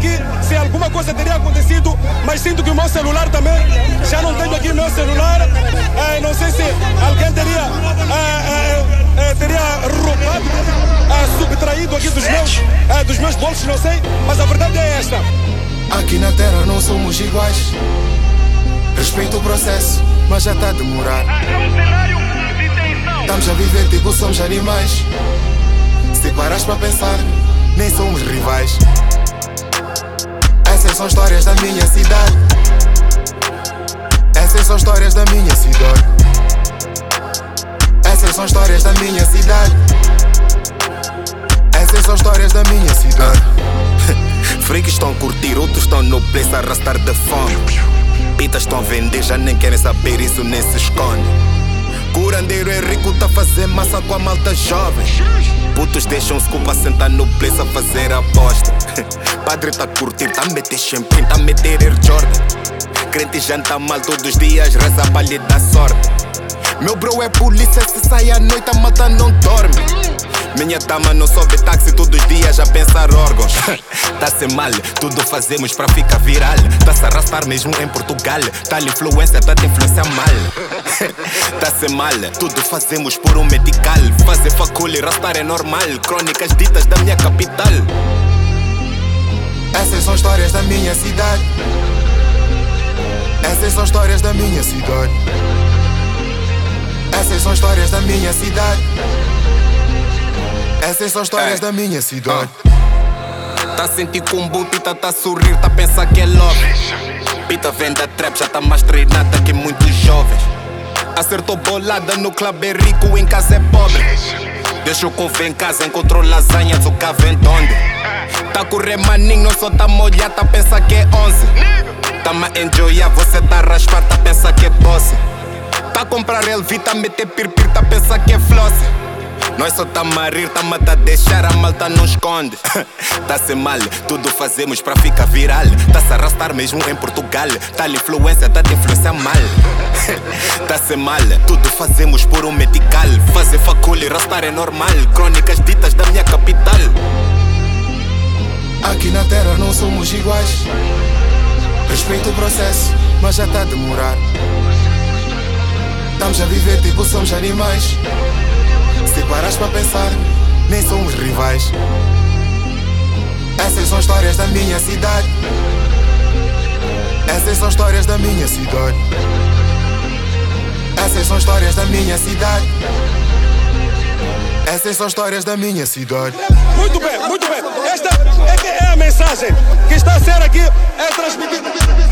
aqui se alguma coisa teria acontecido, mas sinto que o meu celular também, já não tenho aqui o meu celular. Não sei se alguém teria roubado, subtraído aqui dos meus bolsos, não sei, mas a verdade é esta. Aqui na terra não somos iguais. Respeito o processo, mas já tá a demorar. Estamos a viver tipo somos animais. Se paras para pensar, nem somos rivais. Essas são histórias da minha cidade. Essas são histórias da minha cidade. Essas são histórias da minha cidade. Essas são histórias da minha cidade. Freaks estão a curtir, outros estão no place a arrastar de fome. Pitas estão a vender, já nem querem saber, isso nem se esconde. Curandeiro é rico, tá a fazer massa com a malta jovem. Putos deixam-se culpa sentar no place a fazer aposta. Padre tá a curtir, tá a meter champagne, tá a meter Air Jordan. Crente janta mal todos os dias, reza pra lhe dar sorte. Meu bro é polícia, se sai à noite a malta não dorme. Minha dama não sobe táxi todos os dias a pensar órgãos. Tá-se mal, tudo fazemos pra ficar viral. Tá-se arrastar mesmo em Portugal. Tal influência, tá-te influenciar mal. Tá-se mal, tudo fazemos por um medical. Fazer facul e rastar é normal. Crônicas ditas da minha capital. Essas são histórias da minha cidade. Essas são histórias da minha cidade. Essas são histórias da minha cidade. Essas são histórias da minha cidade. Tá a sentir com boom, Pita tá a sorrir, tá a pensar que é love. Pita vem da trap, já tá mais treinada que muitos jovens. Acertou bolada no clube, é rico, em casa é pobre. Deixou com fé em casa, encontrou lasanha, o cava em onde. Tá a correr maninho, não só tá molhado, tá a pensar que é 11. Tá-me a enjoyar, você tá a raspar, tá a pensar que é doce. Tá a comprar LV, tá a meter pirpir, tá a pensar que é floss. Nós só tá-me a rir, tá-me a deixar, a malta não esconde. Tá-se mal, tudo fazemos pra ficar viral. Tá-se a arrastar mesmo em Portugal. Tal influência, tá-te influenciar mal. Tá-se mal, tudo fazemos por um medical. Fazer facul e rastar é normal. Crônicas ditas da minha capital. Aqui na terra não somos iguais. Respeito o processo, mas já tá a demorar. Estamos a viver tipo somos animais. Se paras para pensar, nem somos rivais. Essas são histórias da minha cidade. Essas são histórias da minha cidade. Essas são histórias da minha cidade. Essas são histórias da minha cidade. Muito bem, muito bem. Esta é a mensagem que está a ser aqui transmitida.